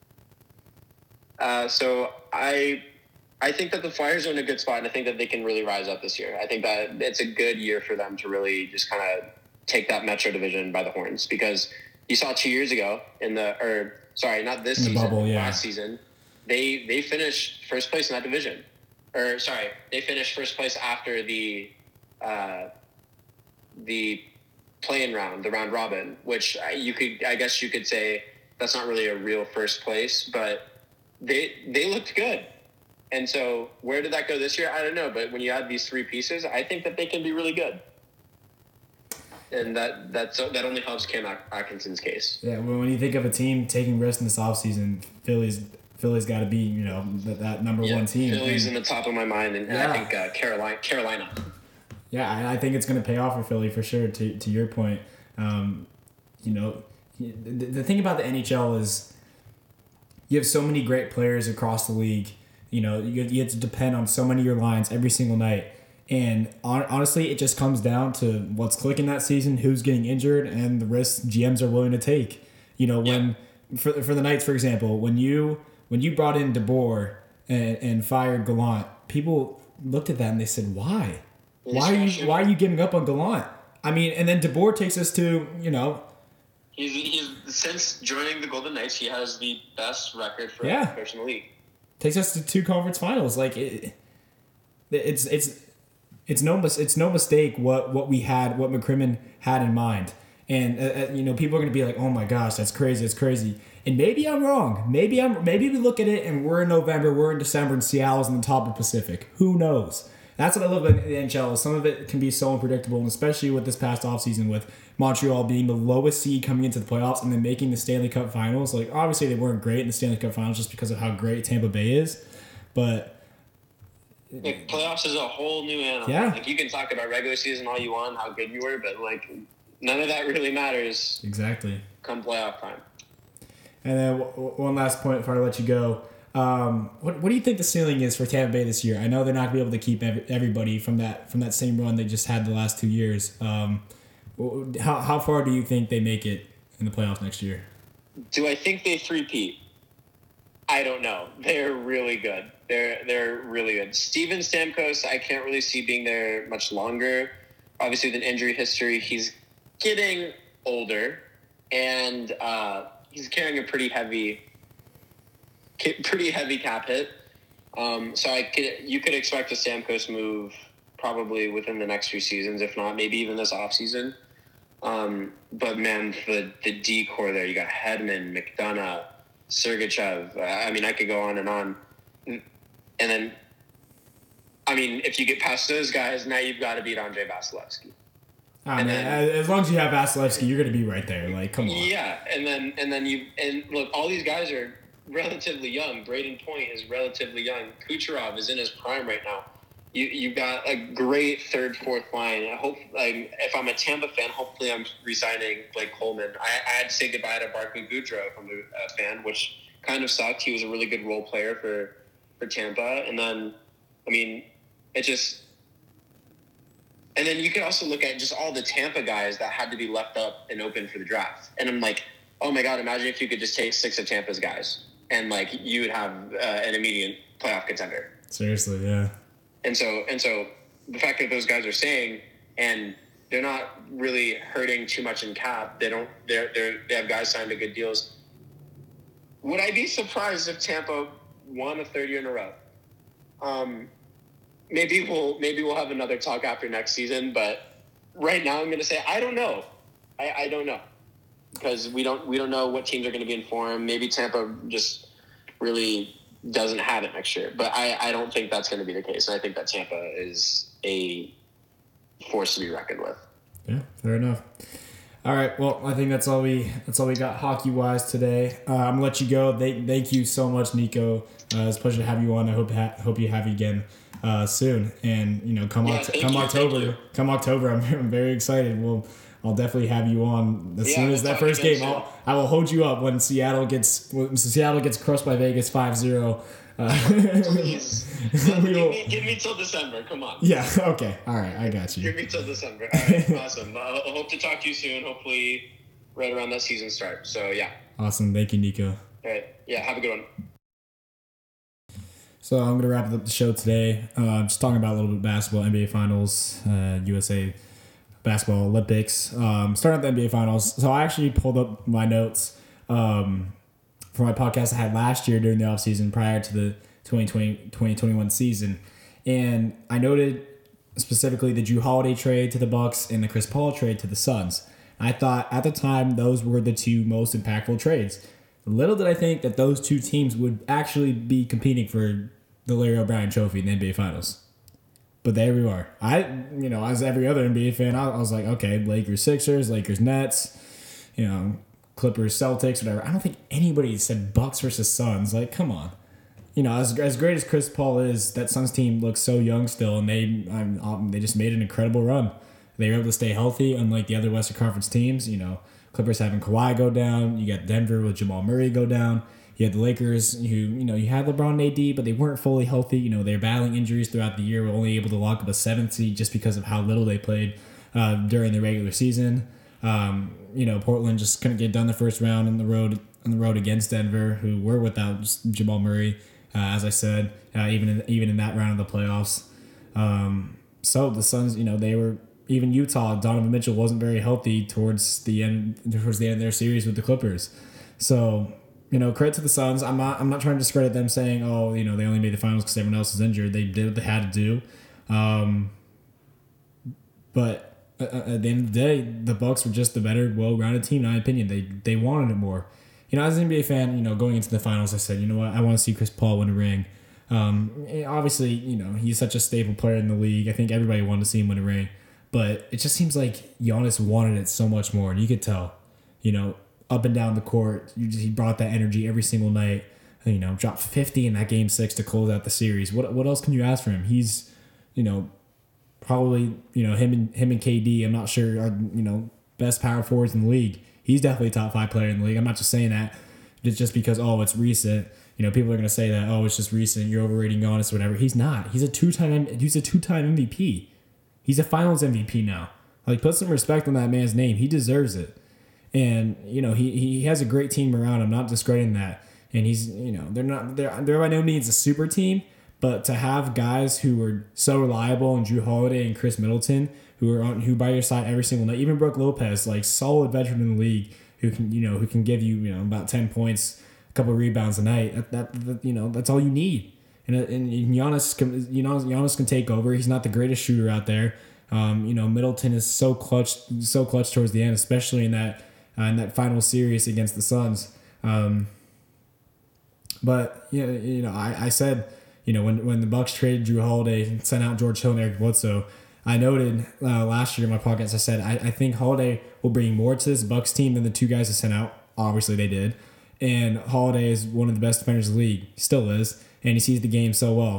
So I think that the Flyers are in a good spot, and I think that they can really rise up this year. I think that it's a good year for them to really just kind of take that Metro division by the horns, because you saw 2 years ago not this season,
bubble, yeah.
Last season, they finished first place in that division. They finished first place after the play-in round, the round robin, which I guess you could say that's not really a real first place, but they looked good. And so where did that go this year? I don't know. But when you add these 3 pieces, I think that they can be really good. And that only helps Cam Atkinson's case.
Yeah, well, when you think of a team taking risks in this offseason, Philly's got to be, that number one team.
Philly's in the top of my mind, and I think Carolina.
Yeah, I think it's going to pay off for Philly for sure. To your point, the thing about the NHL is you have so many great players across the league. You have to depend on so many of your lines every single night. And honestly, it just comes down to what's clicking that season, who's getting injured, and the risks GMs are willing to take. For the Knights, for example, when you brought in DeBoer and fired Gallant, people looked at that and they said, "Why? Why are you giving up on Gallant?" I mean, and then DeBoer takes us to
He's since joining the Golden Knights, he has the best record for a coach in the league.
Takes us to 2 conference finals. Like it's no mistake what McCrimmon had in mind. And people are going to be like, "Oh my gosh, that's crazy." And maybe I'm wrong. Maybe we look at it and we're in November, we're in December, and Seattle's in the top of the Pacific. Who knows? That's what I love about the NHL. Some of it can be so unpredictable, and especially with this past offseason with Montreal being the lowest seed coming into the playoffs and then making the Stanley Cup Finals. Like, obviously they weren't great in the Stanley Cup Finals just because of how great Tampa Bay is, but
playoffs is a whole new animal.
Yeah.
Like, you can talk about regular season all you want, how good you were, but like none of that really matters.
Exactly.
Come playoff time.
And then one last point before I let you go. What do you think the ceiling is for Tampa Bay this year? I know they're not going to be able to keep everybody from that same run they just had the last 2 years. How far do you think they make it in the playoffs next year?
Do I think they three-peat? I don't know. They're really good. They're really good. Steven Stamkos, I can't really see being there much longer. Obviously, with an injury history, he's getting older, and he's carrying a pretty heavy cap hit. So you could expect a Stamkos move probably within the next few seasons, if not maybe even this offseason. But man, the decor there, you got Hedman, McDonough, Sergachev. I mean, I could go on and on. And then, I mean, if you get past those guys, now you've got to beat Andrei Vasilevsky.
As long as you have Vasilevsky, you're going to be right there. Like, come on.
Yeah, and then look, all these guys are relatively young. Braden Point is relatively young. Kucherov is in his prime right now. you've got a great third, fourth line. I hope, if I'm a Tampa fan, hopefully I'm re-signing Blake Coleman. I had to say goodbye to Barclay Goodrow if I'm a fan, which kind of sucked. He was a really good role player for Tampa. And then, I mean, it just... And then you could also look at just all the Tampa guys that had to be left up and open for the draft. And I'm like, oh my God, imagine if you could just take 6 of Tampa's guys and you would have an immediate playoff contender.
Seriously, yeah.
And so the fact that those guys are staying and they're not really hurting too much in cap, they have guys signed to good deals. Would I be surprised if Tampa won a third year in a row? Maybe we'll have another talk after next season, but right now I'm going to say I don't know. I don't know, because we don't know what teams are going to be in form. Maybe Tampa just really doesn't have it next year, but I don't think that's going to be the case. And I think that Tampa is a force to be reckoned with.
Yeah, fair enough. All right, well, I think that's all we got hockey wise today. I'm gonna let you go. Thank you so much, Nico. It's a pleasure to have you on. I hope you have you again soon. And come October, I'm very excited. I'll definitely have you on as soon as that first game. I will hold you up when Seattle gets crushed by Vegas 5-0.
Please. Give me till December. Come on.
Yeah. Okay. All right. I got you.
Give me till December. All right. Awesome. I hope to talk to you soon. Hopefully, right around that season start. So yeah.
Awesome. Thank you, Nico.
All right. Yeah. Have a good one.
So I'm gonna wrap up the show today. Just talking about a little bit of basketball, NBA Finals, USA Basketball Olympics. Starting at the NBA Finals. So I actually pulled up my notes for my podcast I had last year during the offseason prior to the 2020-2021 season. And I noted specifically the Jrue Holiday trade to the Bucks and the Chris Paul trade to the Suns. I thought at the time those were the two most impactful trades. Little did I think that those two teams would actually be competing for the Larry O'Brien Trophy in the NBA Finals. But there we are. As every other NBA fan, I was like, okay, Lakers Sixers, Lakers Nets, Clippers Celtics, whatever. I don't think anybody said Bucks versus Suns. Like, come on. As great as Chris Paul is, that Suns team looks so young still, and they just made an incredible run. They were able to stay healthy, unlike the other Western Conference teams. Clippers having Kawhi go down. You got Denver with Jamal Murray go down. You had the Lakers who, you had LeBron and AD, but they weren't fully healthy. They're battling injuries throughout the year. We're only able to lock up a 7th seed just because of how little they played during the regular season. Portland just couldn't get done the first round on the road against Denver, who were without Jamal Murray, as I said, even in that round of the playoffs. So the Suns, they were, even Utah, Donovan Mitchell wasn't very healthy towards the end of their series with the Clippers. So, credit to the Suns. I'm not trying to discredit them saying, oh, they only made the finals because everyone else was injured. They did what they had to do. But at the end of the day, the Bucks were just the better, well-rounded team, in my opinion. They wanted it more. As an NBA fan, going into the finals, I said, you know what, I want to see Chris Paul win a ring. Obviously, he's such a staple player in the league. I think everybody wanted to see him win a ring. But it just seems like Giannis wanted it so much more. And you could tell, up and down the court, he brought that energy every single night. Dropped 50 in that Game 6 to close out the series. What else can you ask for him? He's, probably, him and KD, I'm not sure, are, best power forwards in the league. He's definitely a top 5 player in the league. I'm not just saying that just because, it's recent. People are going to say that, it's just recent, you're overrating Giannis or whatever. He's not. He's a two-time MVP. He's a finals MVP now. Put some respect on that man's name. He deserves it. And, he has a great team around him, not discrediting that. And he's, they're by no means a super team, but to have guys who are so reliable, and Jrue Holiday and Chris Middleton, who by your side every single night, even Brook Lopez, solid veteran in the league, who can give you, about 10 points, a couple of rebounds a night. That's all you need. And Giannis can take over. He's not the greatest shooter out there. Middleton is so clutch towards the end, especially in that final series against the Suns. But I said, when the Bucks traded Jrue Holiday and sent out George Hill and Eric Bledsoe, I noted last year in my podcast, I said I think Holiday will bring more to this Bucks team than the two guys that sent out. Obviously they did. And Holiday is one of the best defenders in the league. He still is. And he sees the game so well.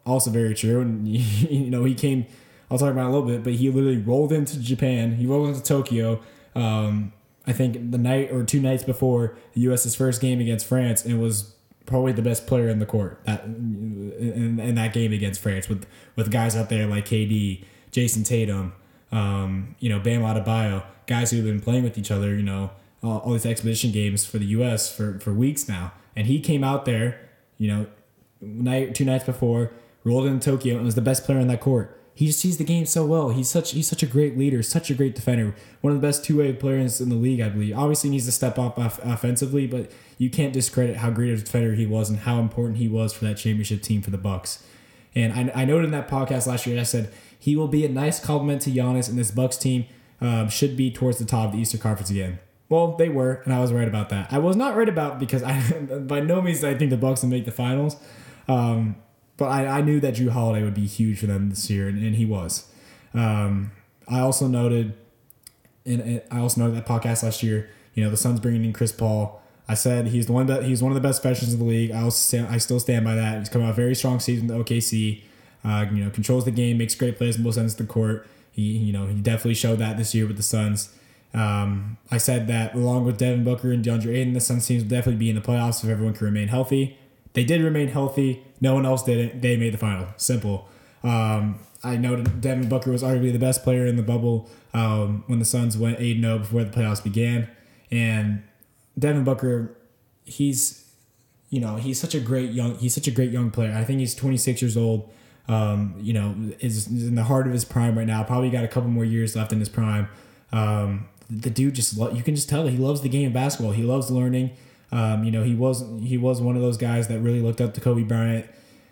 also very true. And he came. I'll talk about it a little bit, but he literally rolled into Japan. He rolled into Tokyo. I think the night or 2 nights before the U.S.'s first game against France, and was probably the best player in the court in that game against France, with guys out there like KD, Jason Tatum, Bam Adebayo, guys who've been playing with each other, all these exhibition games for the U.S. for weeks now. And he came out there, 2 nights before, rolled into Tokyo, and was the best player on that court. He just sees the game so well. He's such a great leader, such a great defender. One of the best two-way players in the league, I believe. Obviously, he needs to step up offensively, but you can't discredit how great a defender he was and how important he was for that championship team for the Bucks. And I noted in that podcast last year, I said he will be a nice compliment to Giannis, and this Bucks team should be towards the top of the Eastern Conference again. Well, they were, and I was right about that. I was not right about because by no means I think the Bucks will make the finals. But I knew that Jrue Holiday would be huge for them this year, and he was. I also noted that podcast last year. The Suns bringing in Chris Paul. I said he's one of the best veterans in the league. I still stand by that. He's coming out a very strong season with OKC. Controls the game, makes great plays on both ends of the court. He definitely showed that this year with the Suns. I said that along with Devin Booker and DeAndre Ayton, the Suns teams will definitely be in the playoffs if everyone can remain healthy. They did remain healthy. No one else didn't. They made the final. Simple. I noted Devin Booker was arguably the best player in the bubble when the Suns went 8-0 before the playoffs began. And Devin Booker, he's such a great young player. I think he's 26 years old. Is in the heart of his prime right now. Probably got a couple more years left in his prime. The dude you can just tell that he loves the game of basketball. He loves learning. He was one of those guys that really looked up to Kobe Bryant.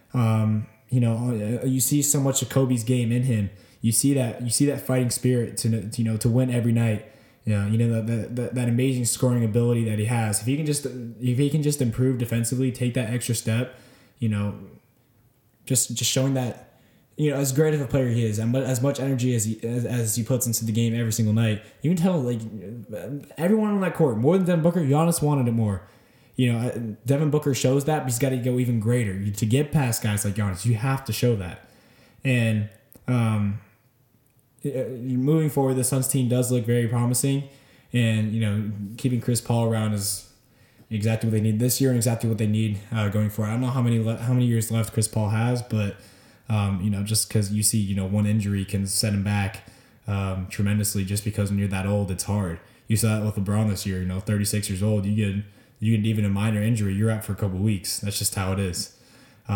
You see so much of Kobe's game in him. You see that fighting spirit to win every night. That amazing scoring ability that he has. If he can just improve defensively, take that extra step, just showing that, as great of a player he is, and as much energy as he puts into the game every single night, you can tell everyone on that court, more than Devin Booker, Giannis wanted it more. Devin Booker shows that, but he's got to go even greater. To get past guys like Giannis, you have to show that. And moving forward, the Suns team does look very promising, and keeping Chris Paul around is exactly what they need this year and exactly what they need going forward. I don't know how many years left Chris Paul has, but just because you see, one injury can set him back tremendously. Just because when you're that old, it's hard. You saw that with LeBron this year. 36 years old, you get even a minor injury, you're out for a couple weeks. That's just how it is. Do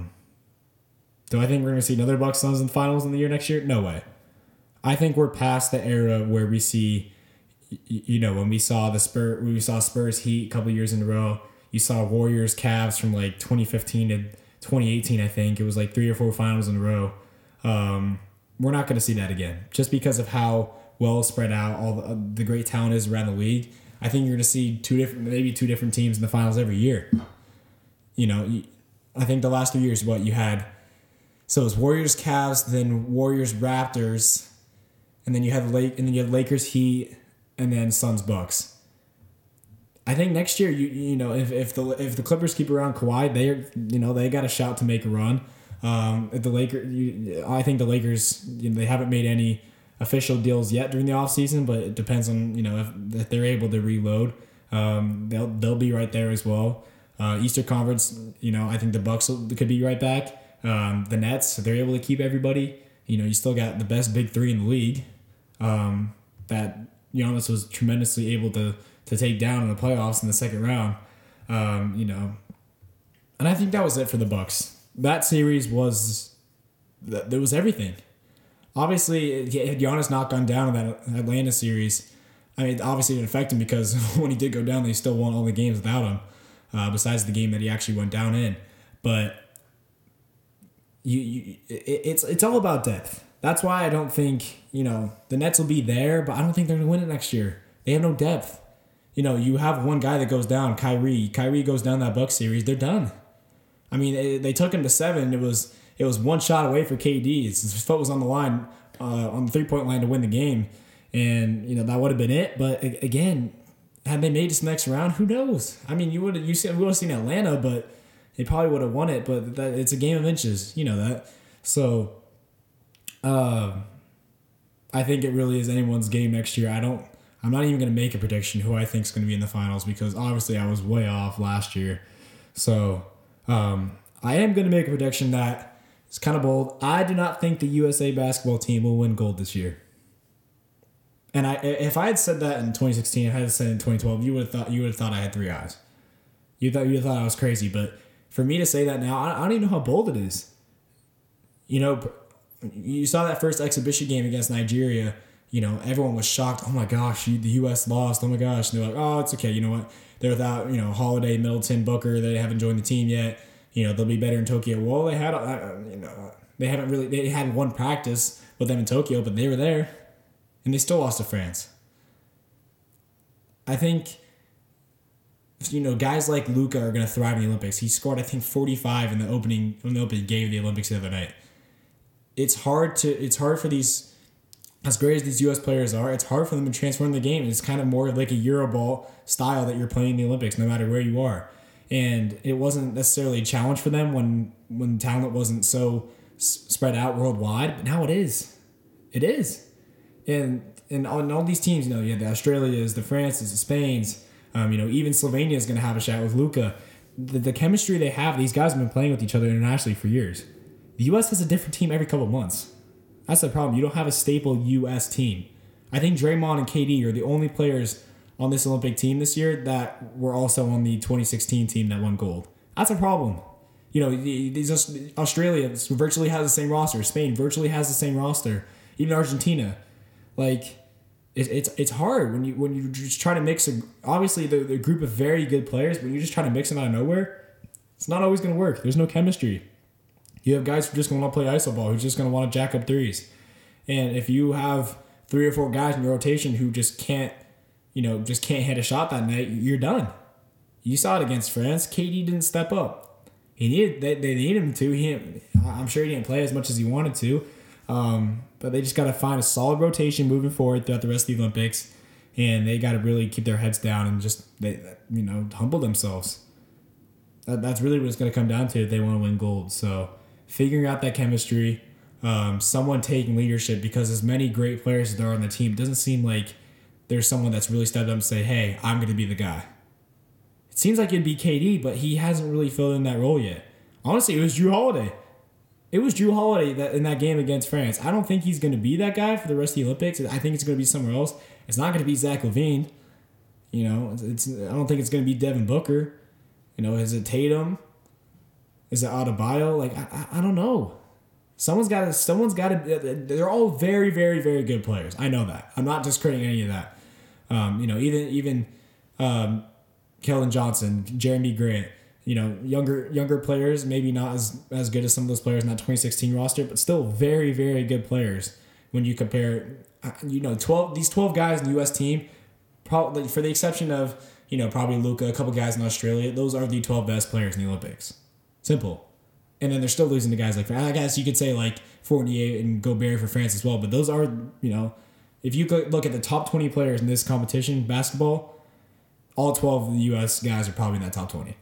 I think we're going to see another Bucks Suns in the finals in the year next year? No way. I think we're past the era where we see, when we saw Spurs Heat a couple years in a row. You saw Warriors Cavs from 2015 to 2018, I think. It was 3 or 4 finals in a row. We're not going to see that again. Just because of how well spread out all the great talent is around the league. I think you're going to see maybe two different teams in the finals every year. I think the last 2 years, you had... So it was Warriors Cavs, then Warriors Raptors, and then you had Lakers Heat, and then Suns Bucks. I think next year, if the Clippers keep around Kawhi, they got a shot to make a run. If the Lakers, I think the Lakers, they haven't made any official deals yet during the offseason, but it depends on if they're able to reload. They'll be right there as well. Eastern Conference, I think the Bucks could be right back. The Nets, if they're able to keep everybody, you still got the best big three in the league. That Giannis was tremendously able to take down in the playoffs in the second round. And I think that was it for the Bucks. That series there was everything. Obviously, had Giannis not gone down in that Atlanta series, obviously it didn't affect him because when he did go down, they still won all the games without him, besides the game that he actually went down in. But it's all about depth. That's why I don't think, the Nets will be there, but I don't think they're going to win it next year. They have no depth. You have one guy that goes down, Kyrie. Kyrie goes down that Bucks series, they're done. They took him to 7. It was one shot away for KD. His foot was on the line, on the 3-point line to win the game. And, that would have been it. But, again, had they made this next round, who knows? We would have seen Atlanta, but, They probably would have won it, but it's a game of inches. You know that. So, I think it really is anyone's game next year. I'm not even going to make a prediction who I think is going to be in the finals because obviously I was way off last year. So, I am going to make a prediction that is kind of bold. I do not think the USA basketball team will win gold this year. And if I had said that in 2016, I had said in 2012, you would have thought I had three eyes. You would have thought I was crazy. But for me to say that now, I don't even know how bold it is. You know, you saw that first exhibition game against Nigeria. You know, everyone was shocked. Oh my gosh, the U.S. lost. Oh my gosh. And they're like, oh, it's okay. You know what? They're without, Holiday, Middleton, Booker. They haven't joined the team yet. You know, they'll be better in Tokyo. Well, they had, they had one practice with them in Tokyo, but they were there. And they still lost to France. I think, guys like Luka are going to thrive in the Olympics. He scored, I think, 45 in the opening game of the Olympics the other night. It's hard for these, as great as these U.S. players are, it's hard for them to transform the game. It's kind of more like a Euroball style that you're playing in the Olympics, no matter where you are. And it wasn't necessarily a challenge for them when talent wasn't so spread out worldwide, but now it is. It is. And on all these teams, you had the Australias, the Frances, the Spains, even Slovenia is going to have a shot with Luka. The chemistry they have, these guys have been playing with each other internationally for years. The U.S. has a different team every couple of months. That's the problem. You don't have a staple U.S. team. I think Draymond and KD are the only players on this Olympic team this year that were also on the 2016 team that won gold. That's a problem. Australia virtually has the same roster. Spain virtually has the same roster. Even Argentina. Like, it's hard when you just try to mix obviously the group of very good players, but you just try to mix them out of nowhere. It's not always going to work. There's no chemistry. You have guys who are just going to want to play iso ball, who's just going to want to jack up threes, and if you have 3 or 4 guys in your rotation who just can't hit a shot that night, you're done. You saw it against France. KD didn't step up. They needed him to. I'm sure he didn't play as much as he wanted to. But they just got to find a solid rotation moving forward throughout the rest of the Olympics, and they got to really keep their heads down and just humble themselves. That's really what it's going to come down to if they want to win gold. So figuring out that chemistry, someone taking leadership, because as many great players as there are on the team, it doesn't seem like there's someone that's really stepped up and say, hey, I'm going to be the guy. It seems like it'd be KD, but he hasn't really filled in that role yet. Honestly, it was Jrue Holiday. It was Jrue Holiday that in that game against France. I don't think he's going to be that guy for the rest of the Olympics. I think it's going to be somewhere else. It's not going to be Zach LaVine. I don't think it's going to be Devin Booker. Is it Tatum? Is it Adebayo? Like, I don't know. Someone's got to. They're all very, very, very good players. I know that. I'm not discrediting any of that. Even Keldon Johnson, Jeremy Grant. Younger players, maybe not as good as some of those players in that 2016 roster, but still very, very good players when you compare, 12 guys in the U.S. team, probably for the exception of, probably Luka, a couple guys in Australia, those are the 12 best players in the Olympics. Simple. And then they're still losing to guys like, I guess you could say like Fournier and Gobert for France as well, but those are, if you look at the top 20 players in this competition, basketball, all 12 of the U.S. guys are probably in that top 20.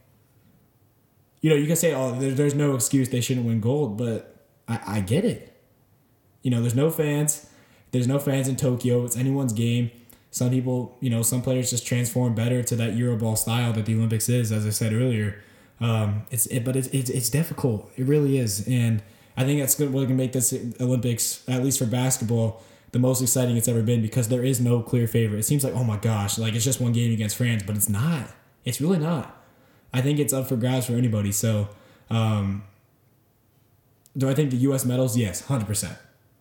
You can say, oh, there's no excuse they shouldn't win gold, but I get it. There's no fans. There's no fans in Tokyo. It's anyone's game. Some people, some players just transform better to that Euroball style that the Olympics is, as I said earlier. It's difficult. It really is. And I think that's what can make this Olympics, at least for basketball, the most exciting it's ever been, because there is no clear favorite. It seems like, oh my gosh, like it's just one game against France, but it's not. It's really not. I think it's up for grabs for anybody. So, do I think the U.S. medals? Yes, 100%.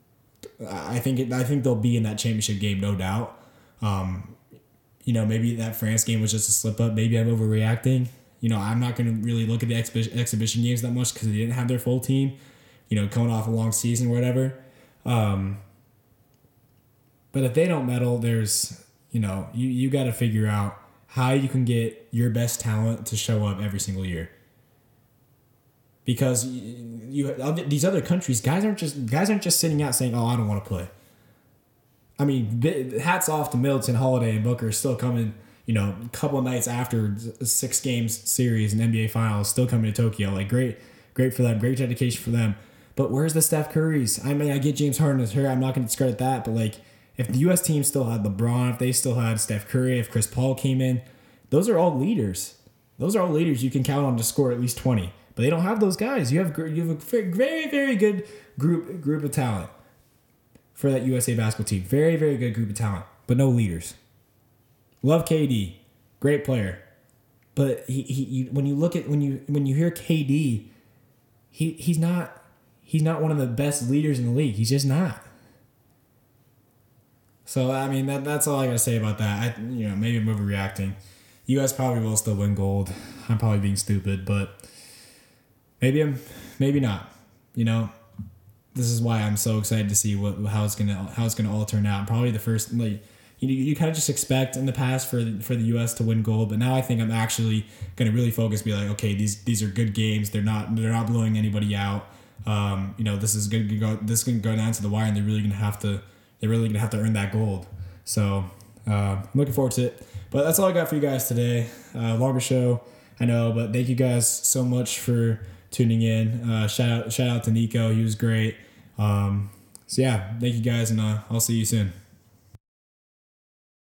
I think they'll be in that championship game, no doubt. Maybe that France game was just a slip up. Maybe I'm overreacting. I'm not going to really look at the exhibition games that much because they didn't have their full team. Coming off a long season or whatever. But if they don't medal, there's you got to figure out how you can get your best talent to show up every single year. Because these other countries, guys aren't just sitting out saying, "Oh, I don't want to play." I mean, hats off to Middleton, Holiday, and Booker still coming, a couple of nights after a 6 games series and NBA Finals, still coming to Tokyo. Like great for them, great dedication for them. But where's the Steph Currys? I mean, I get James Harden is hurt. I'm not going to discredit that, but like if the U.S. team still had LeBron, if they still had Steph Curry, if Chris Paul came in, those are all leaders. Those are all leaders you can count on to score at least 20. But they don't have those guys. You have a very, very good group of talent for that USA basketball team. Very, very good group of talent, but no leaders. Love KD, great player, but he when you hear KD, he's not one of the best leaders in the league. He's just not. So I mean that's all I gotta say about that. Maybe I'm overreacting. U.S. probably will still win gold. I'm probably being stupid, but maybe not. This is why I'm so excited to see how it's gonna all turn out. Probably the first you kind of just expect in the past for the U.S. to win gold, but now I think I'm actually gonna really focus. Be like, okay, these are good games. They're not blowing anybody out. This is gonna go down to the wire, and they're really gonna have to earn that gold. So I'm looking forward to it. But that's all I got for you guys today. Longer show, I know, but thank you guys so much for tuning in. Shout out to Nico. He was great. So yeah, thank you guys, and I'll see you soon.